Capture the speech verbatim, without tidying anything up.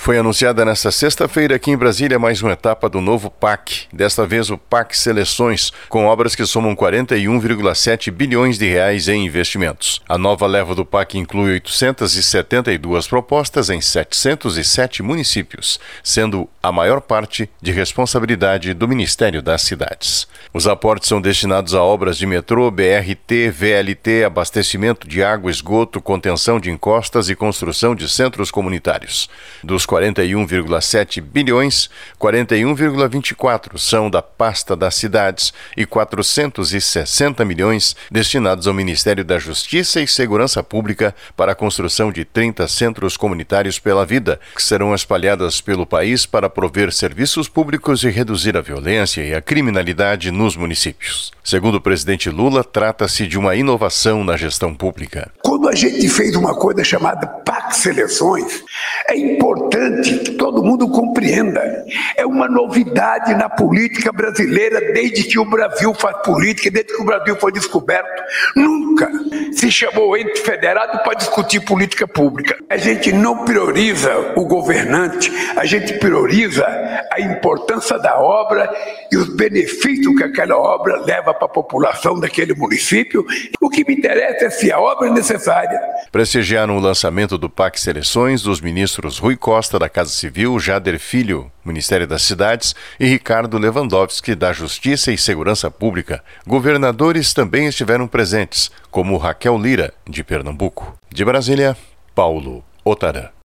Foi anunciada nesta sexta-feira aqui em Brasília mais uma etapa do novo P A C, desta vez o P A C Seleções, com obras que somam quarenta e um vírgula sete bilhões de reais em investimentos. A nova leva do P A C inclui oitocentas e setenta e duas propostas em setecentos e sete municípios, sendo a maior parte de responsabilidade do Ministério das Cidades. Os aportes são destinados a obras de metrô, B R T, V L T, abastecimento de água, esgoto, contenção de encostas e construção de centros comunitários. Dos quarenta e um vírgula sete bilhões, quarenta e um vírgula vinte e quatro são da pasta das cidades e quatrocentos e sessenta milhões destinados ao Ministério da Justiça e Segurança Pública para a construção de trinta centros comunitários pela vida, que serão espalhados pelo país para prover serviços públicos e reduzir a violência e a criminalidade nos municípios. Segundo o presidente Lula, trata-se de uma inovação na gestão pública. Quando a gente fez uma coisa chamada P A C Seleções, é importante que todo mundo compreenda. É uma novidade na política brasileira desde que o Brasil faz política, desde que o Brasil foi descoberto. Nunca se chamou ente federado para discutir política pública. A gente não prioriza o governante, a gente prioriza a importância da obra e os benefícios que aquela obra leva para a população daquele município. O que me interessa é se a obra é necessária. Prestigiaram o lançamento do P A C Seleções os ministros Rui Costa, da Casa Civil, Jader Filho, Ministério das Cidades, e Ricardo Lewandowski, da Justiça e Segurança Pública. Governadores também estiveram presentes, como Raquel Lira, de Pernambuco. De Brasília, Paulo Otarã.